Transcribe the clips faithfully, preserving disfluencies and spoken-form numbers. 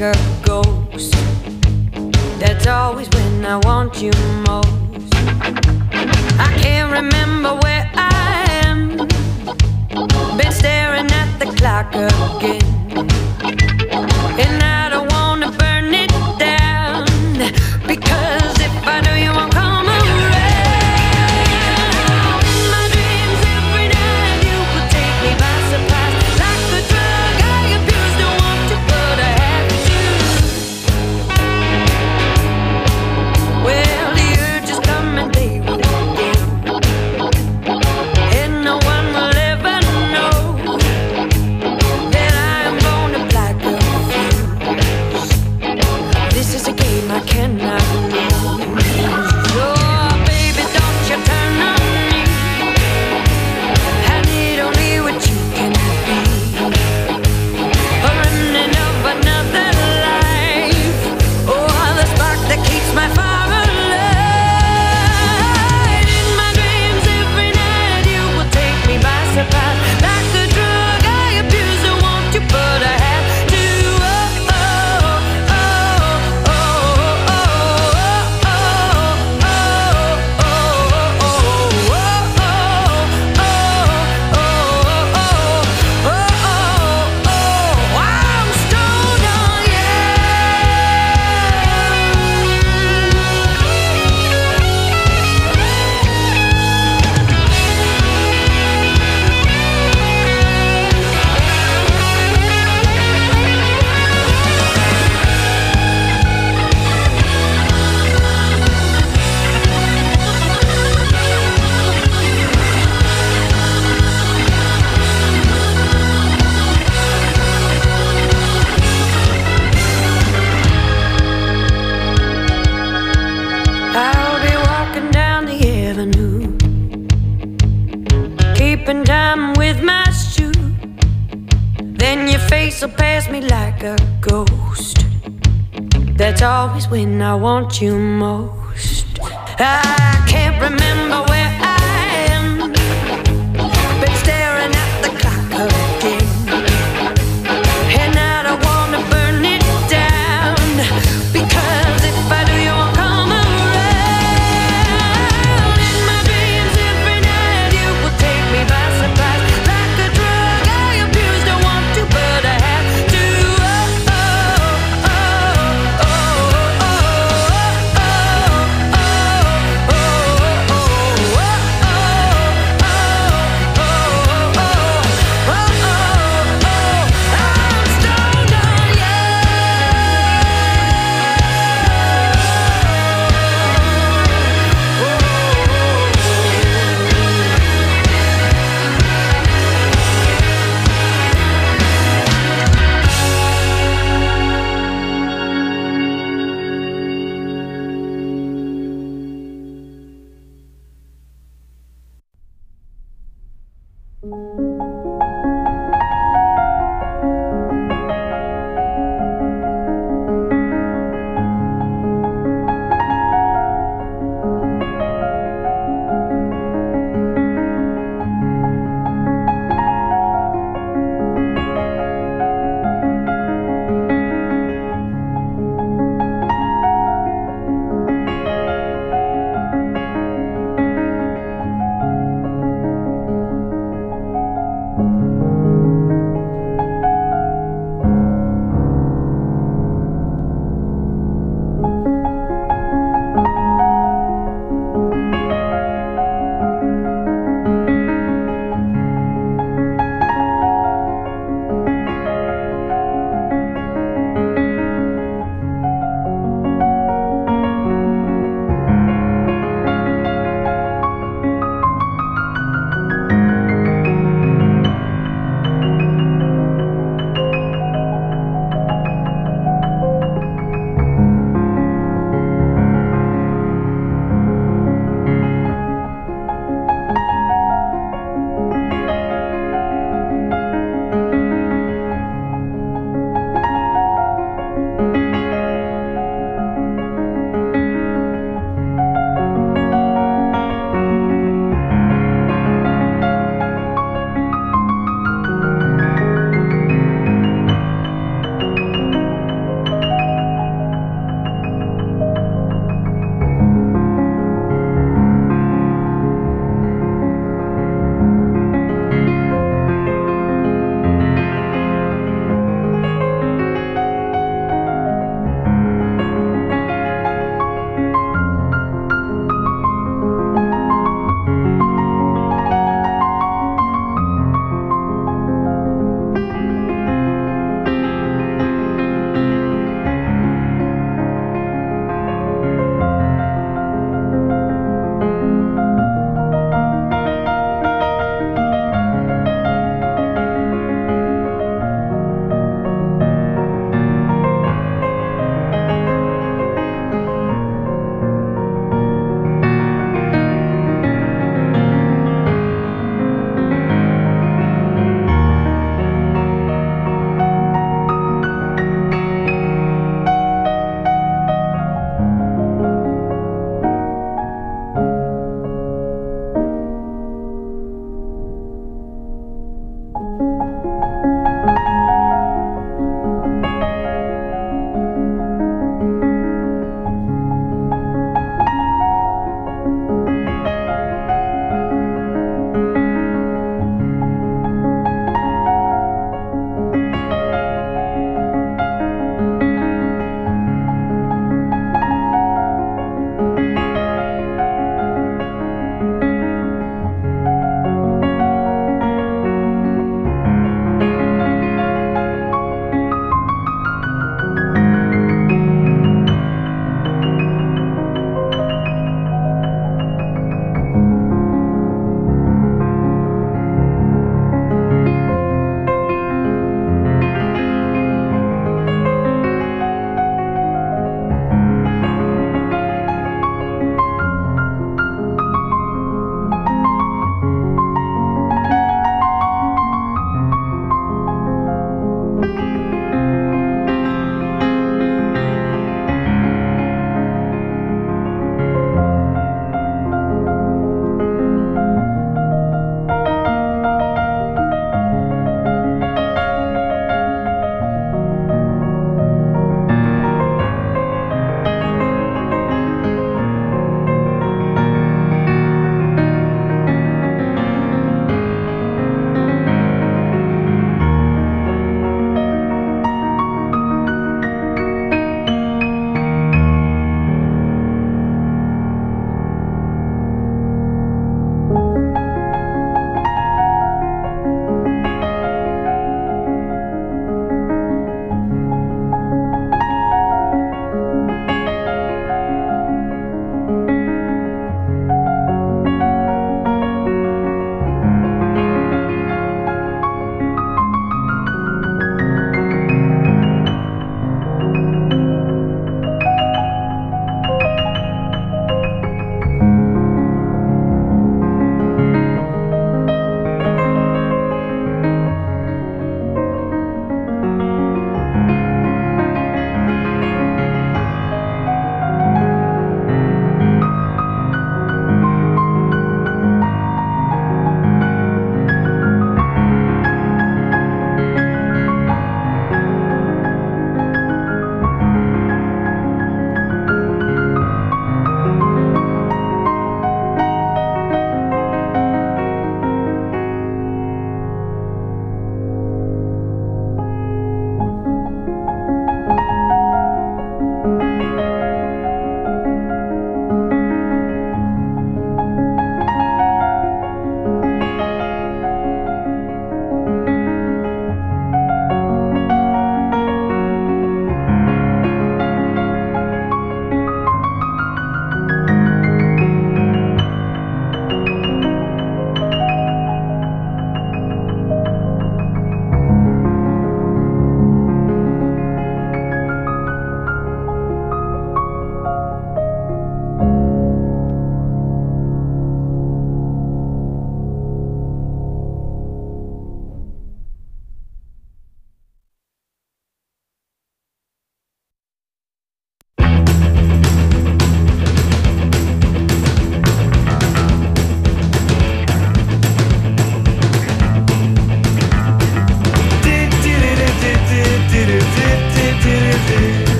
like a ghost. That's always when I want you most. I can't remember where I am. Been staring at the clock again, and I don't wanna burn it down, because if I do you won't come around. In my dreams every night you will take me by surprise, like a drug I abuse, don't want to but I have to. Well, the urge is coming day with day, and no one will ever know that I am born to black a fuse. This is a game I cannot lose. Oh, baby, don't you turn on me. I need only what you can be. A remnant of another life. Oh, the spark that keeps my fire alive. In my dreams every night you will take me by surprise, like a drug I abuse, don't want you but I have to. Oh, oh, oh, oh, oh, oh, oh, oh, I'm stoned on you. I'll be walking down the avenue, keeping time with my shoe. Then your face will pass me like a ghost. That's always when I want you most. I can't remember where I am. Been staring at the clock again, and I don't wanna burn it down, because if I do you won't come around. In my dreams every night you will take me by surprise, like a drug I abuse, don't want to but I have to. Oh, oh, oh, oh, oh, oh, oh, oh, oh, oh, I'm stoned on you.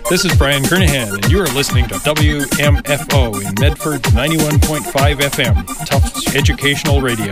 This is Brian Kernahan, and you are listening to W M F O in Medford's ninety-one point five F M, Tufts Educational Radio.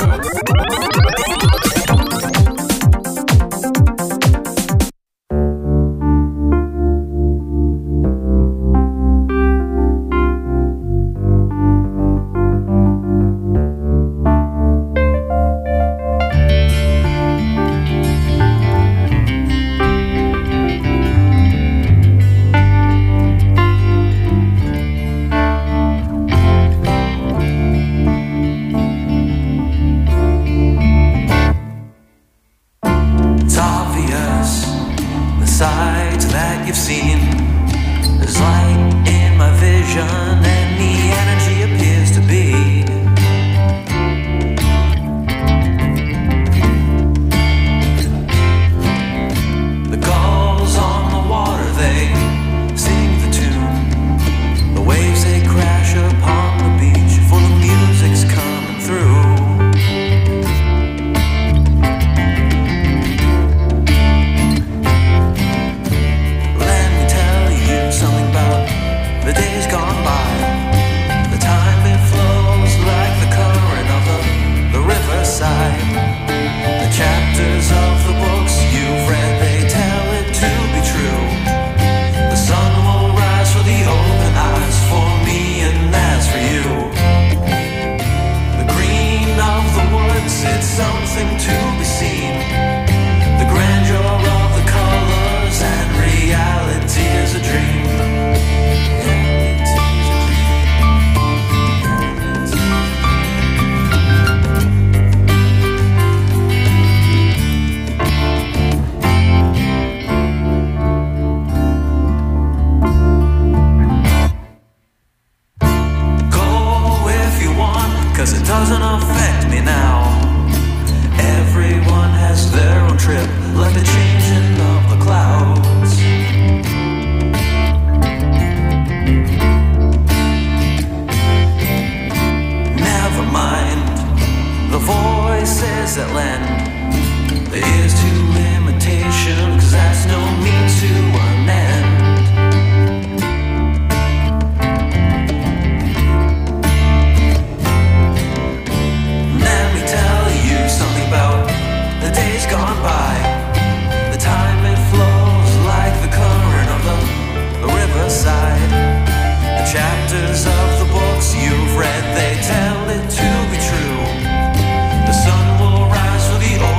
You've read, they tell it to be true. The sun will rise for the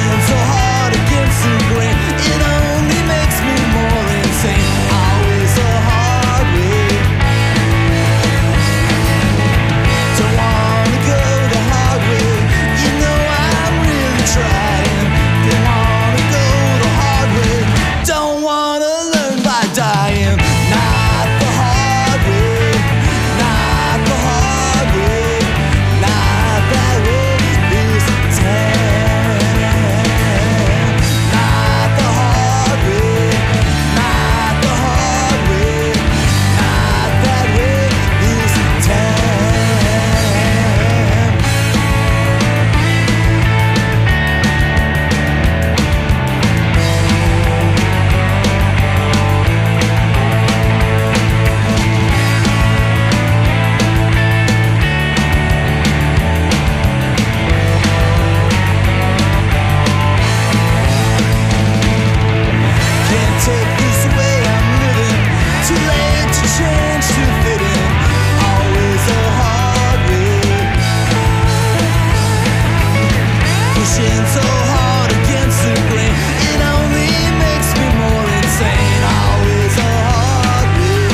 pushing so hard against the grain. It only makes me more insane. Always a hard way. Don't wanna go the hard way. You know I'm really trying. Don't wanna go the hard way. Don't wanna learn by dying. Not the hard way. Not the hard way. Not that way this time. Not the hard way. Not the hard way. Not that way this time. Can't take this way I'm living. Too late to change to fit in. Always a hard way. Pushing so hard against the grain. It only makes me more insane. Always a hard way.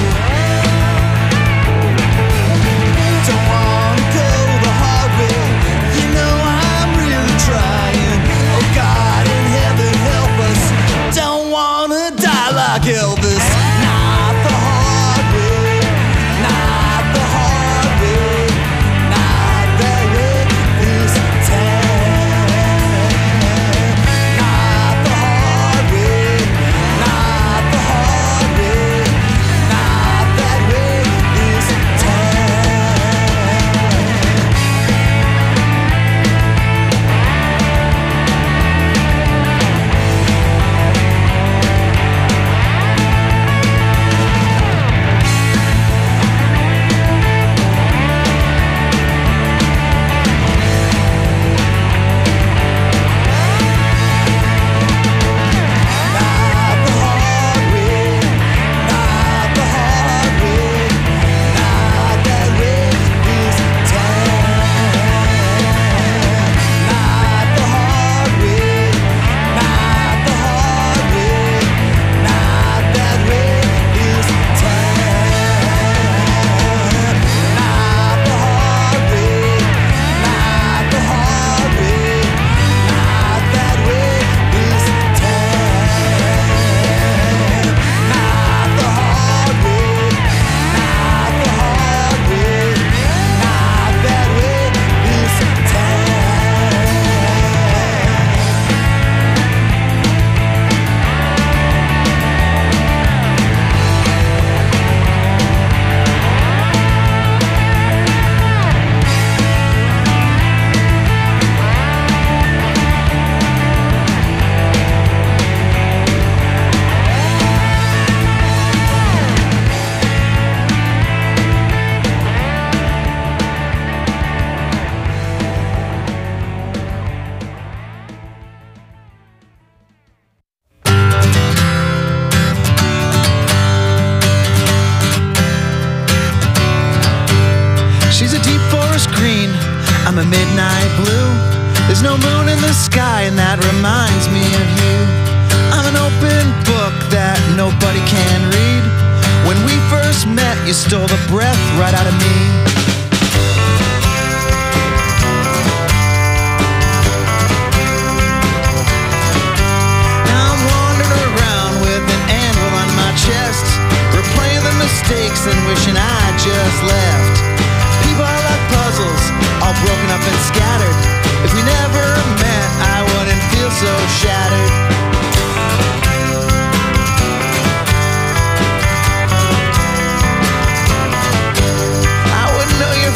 Don't wanna go the hard way. You know I'm really trying. Oh God in heaven help us. Don't wanna die like Elvis. Not the hard way. Not the hard way. Not that way this time. Not the hard way. Not the hard way. Not that way this time. Not the hard way. Not the hard way. Not that way this time. Not the hard way. Not the hard way. Not that way this time. Not the hard way. Not the hard way. Not that way this time. Not the hard way. Not the hard way. Not that way this She's a deep forest green, I'm a midnight blue. There's no moon in the sky and that reminds me of you. I'm an open book that nobody can read. When we first met, you stole the breath right out of me. Now I'm wandering around with an anvil on my chest, replaying the mistakes and wishing I just left. People are like puzzles, all broken up and scattered. If we never met, I wouldn't feel so shattered. I wouldn't know your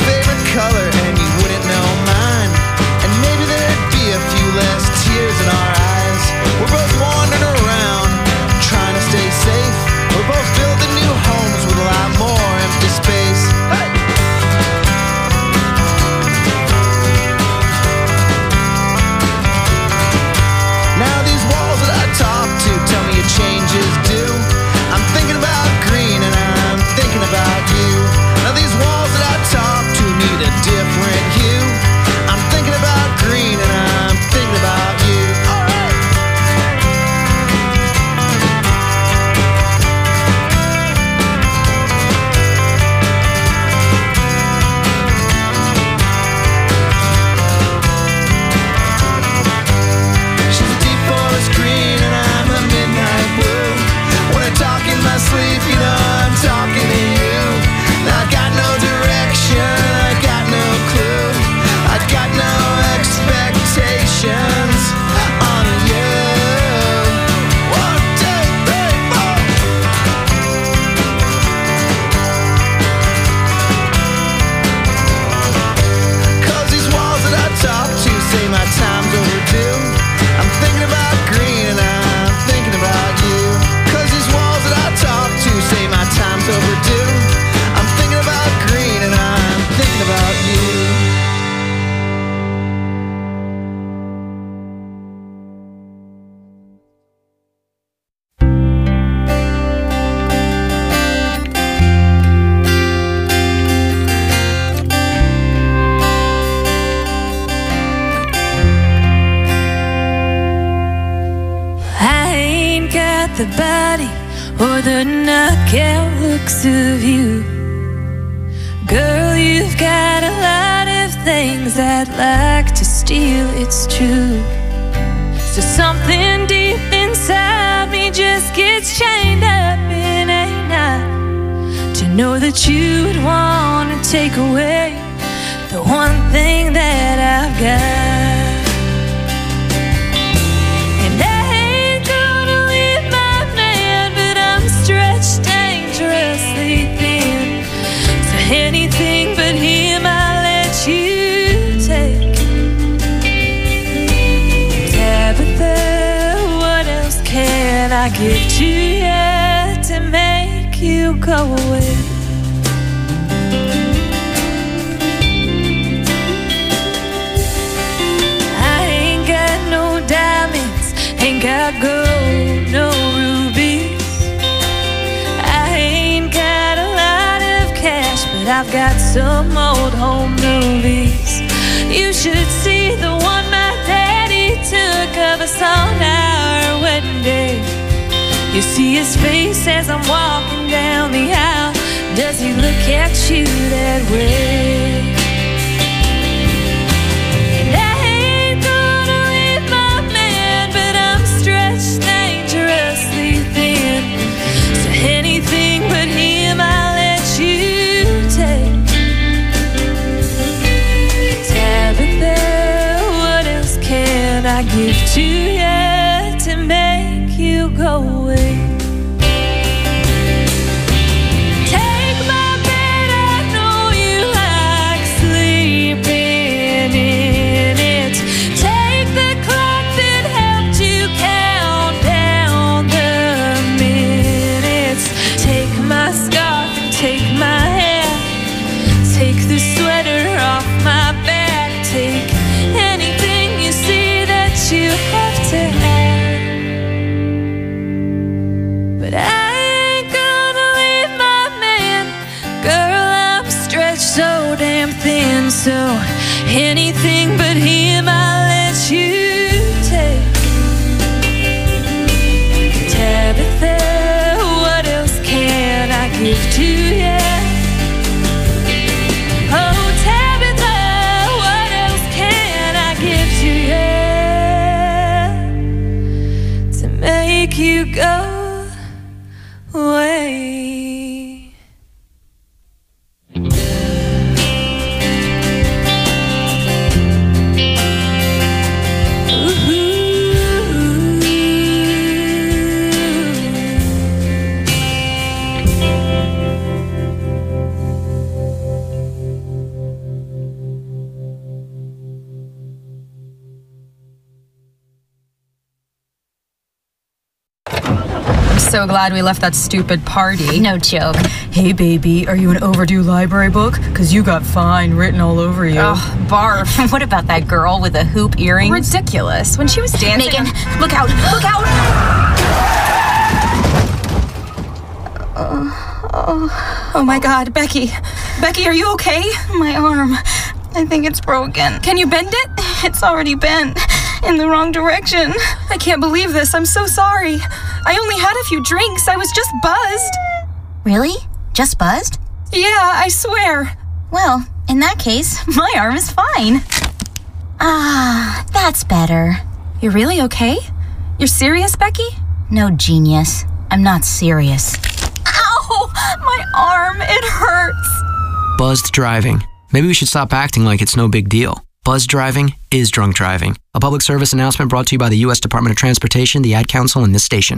the body or the knockout looks of you. Girl, you've got a lot of things I'd like to steal, it's true. So something deep inside me just gets chained up in a knot, to know that you would want to take away the one thing that I've got. And I ain't gonna leave my man, but I'm stretched dangerously thin. So anything but him I'll let you take. Tabitha, what else can I give to you to make you go away? Ain't got gold, no rubies. I ain't got a lot of cash, but I've got some old home movies. You should see the one my daddy took of us on our wedding day. You see his face as I'm walking down the aisle. Does he look at you that way? Anything but him I'll let you take. Tabitha, what else can I give to you to make you go away? Take my bed, I know you like sleeping in it. Take the clock that helped you count down the minutes. Take my scarf and take my hair. Take the sweater off my back. Take anything you see that you have to have. But I ain't gonna leave my man. Girl, I'm stretched so damn thin. So anything but him I'll let you take. Tabitha, give to you. Oh, Tabitha, what else can I give to you to make you go away? So glad we left that stupid party. No joke. Hey, baby, are you an overdue library book? Because you got fine written all over you. Oh, barf. What about that girl with the hoop earrings? Ridiculous. When she was dancing... Megan, on... look out! Look out! Uh, oh, oh, my God. Becky. Becky, are you okay? My arm. I think it's broken. Can you bend it? It's already bent. In the wrong direction. I can't believe this. I'm so sorry. I only had a few drinks. I was just buzzed. Really? Just buzzed? Yeah, I swear. Well, in that case, my arm is fine. Ah, that's better. You're really okay? You're serious, Becky? No, genius. I'm not serious. Ow! My arm, it hurts. Buzzed driving. Maybe we should stop acting like it's no big deal. Buzzed driving is drunk driving. A public service announcement brought to you by the U S Department of Transportation, the Ad Council, and this station.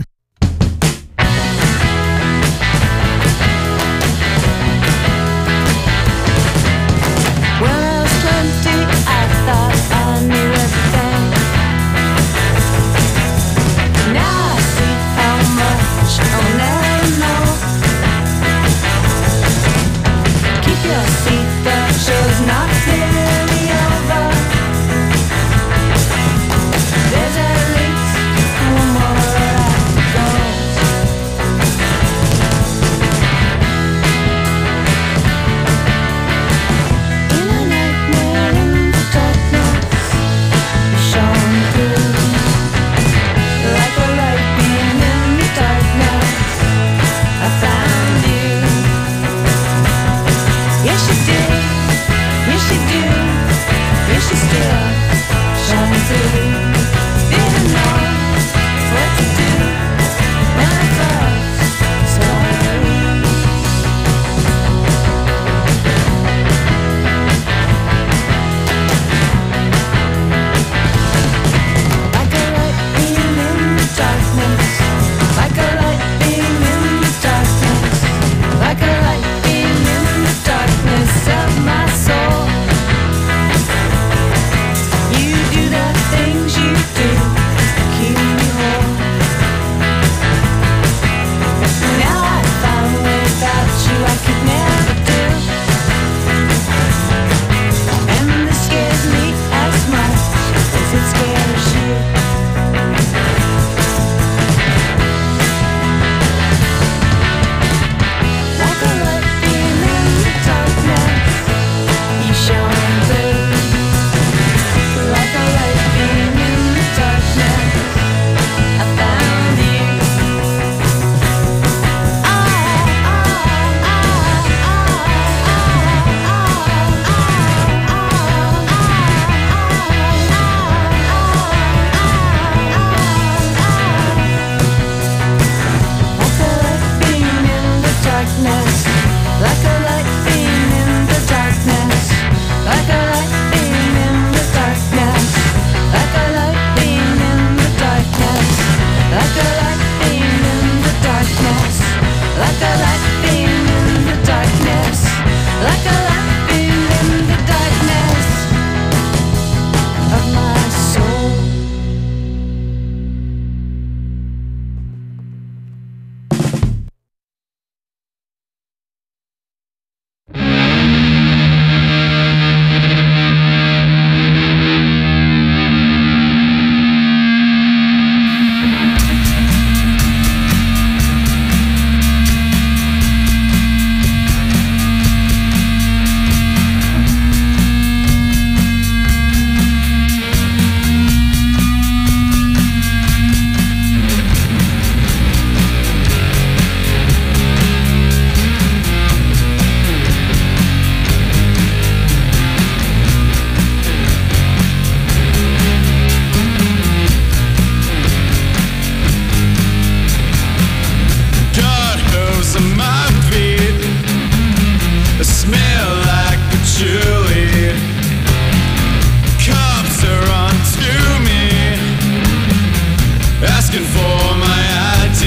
asking for my I D.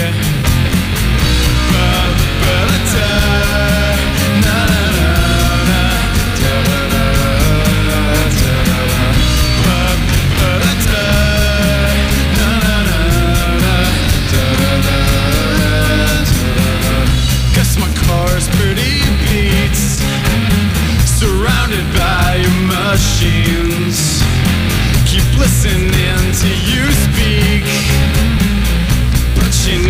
Guess my car's pretty beat, surrounded by machines. Keep listening to you speak, but you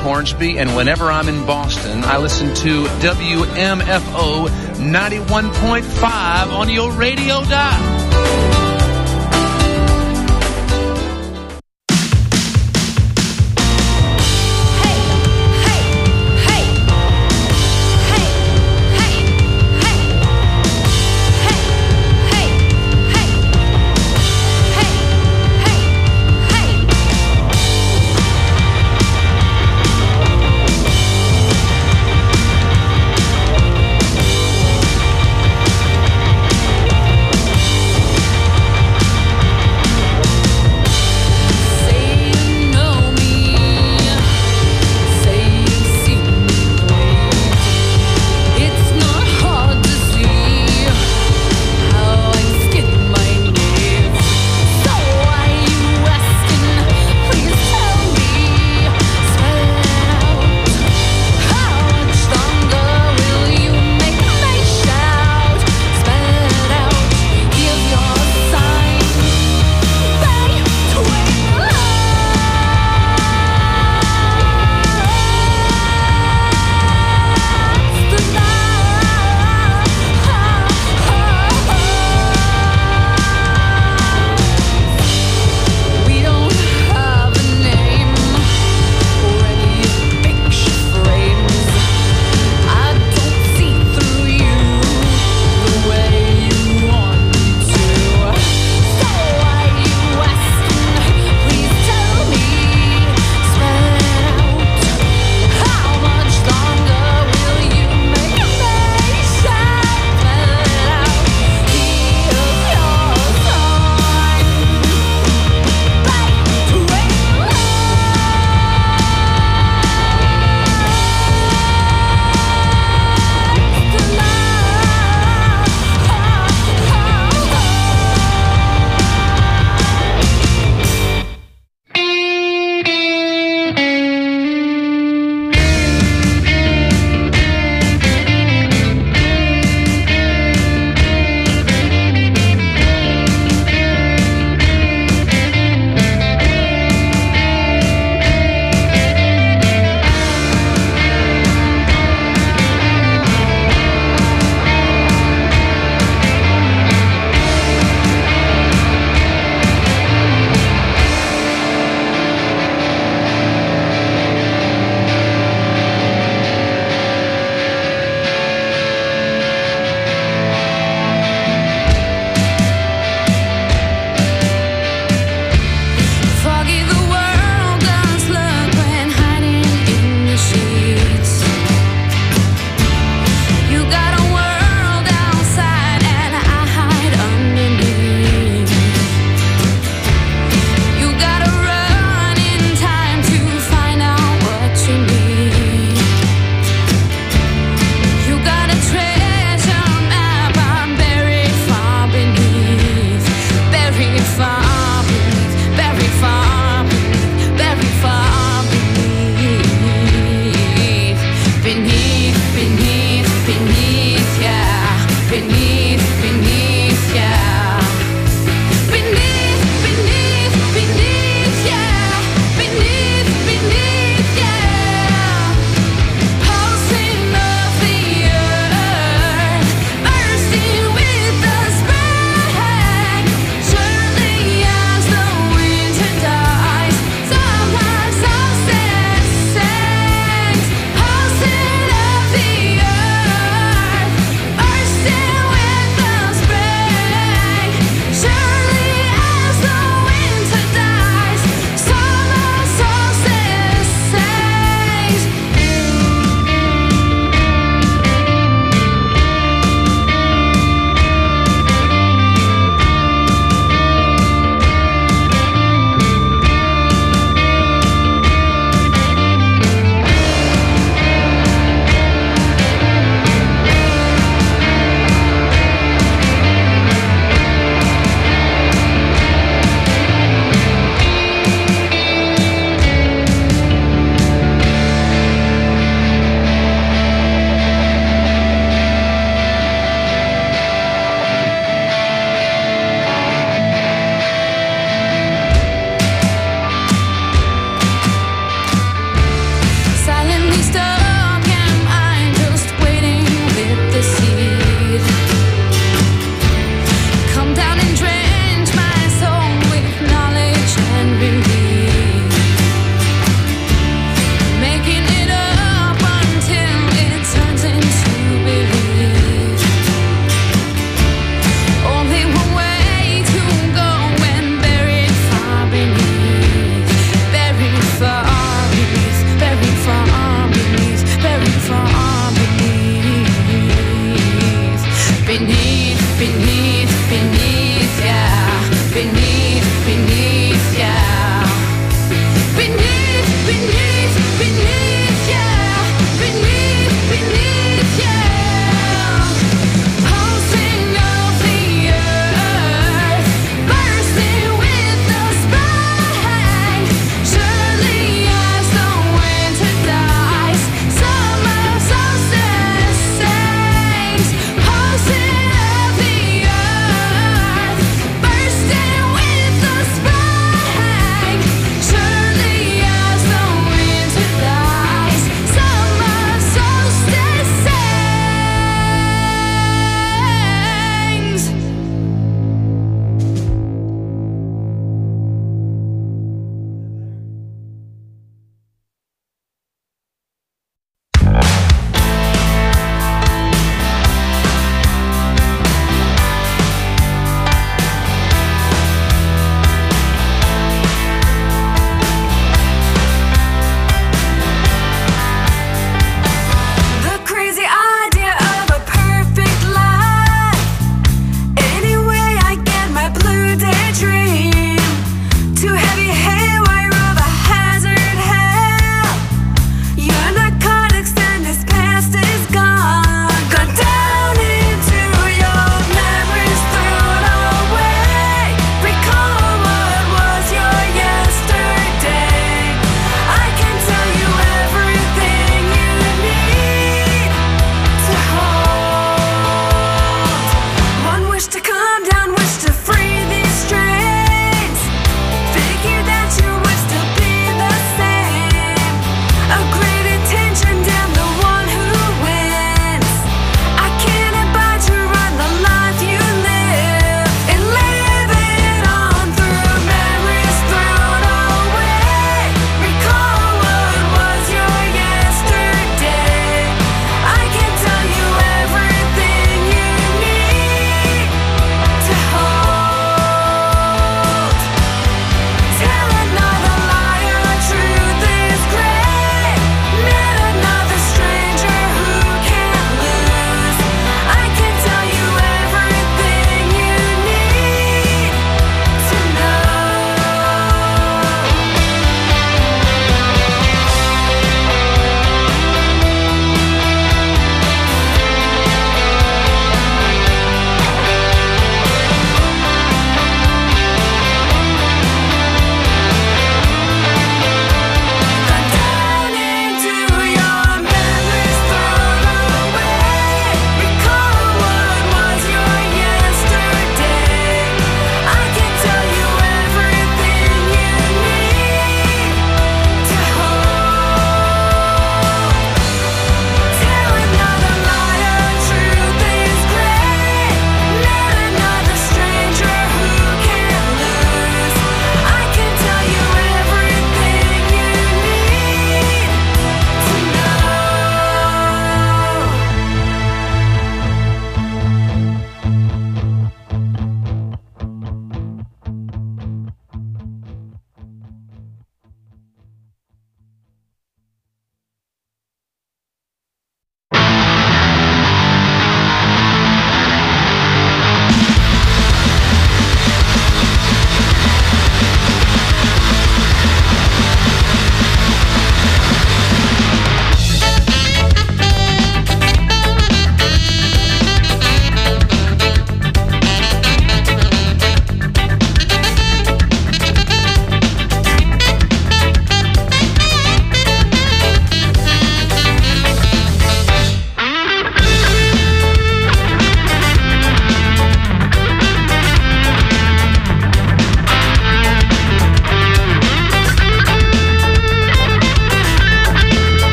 Hornsby, and whenever I'm in Boston, I listen to W M F O ninety-one point five on your radio dial.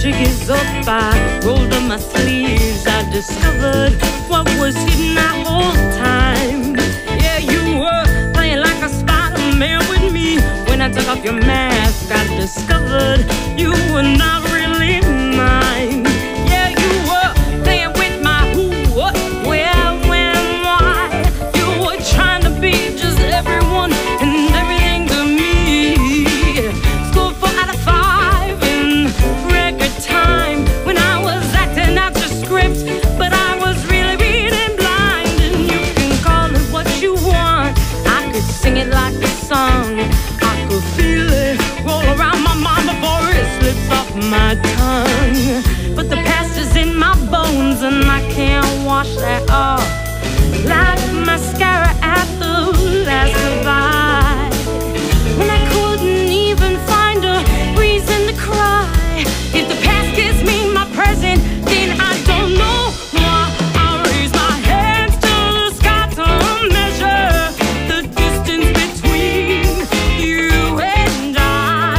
magic is up. I rolled up my sleeves. I discovered what was hidden that whole time. Yeah, you were playing like a Spider-Man with me. When I took off your mask, I discovered you were not really mine. Yeah, you were playing with my who, what, where, when, why. You were trying to be just everyone and everything to me. Scored four out of five in record time when I was acting out your script, but I was really reading blind. And you can call it what you want. I could sing it like a song. I could feel it roll around my mind before it slips off my tongue. But the past is in my bones and I can't wash that off like mascara at the last goodbye. When I couldn't even find a reason to cry. If the past gives me my present, then I don't know why I raise my hands to the sky to measure the distance between you and I.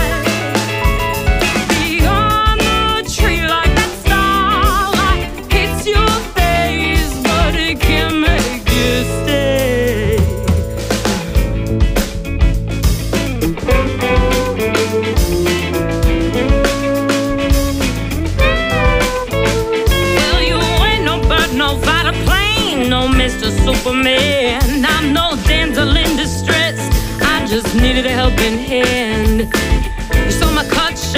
Beyond the tree like that starlight hits your face, but it can't make you stay. Well, you ain't no bird, no fighter plane, no Mister Superman. I'm no damsel in distress. I just needed a helping hand.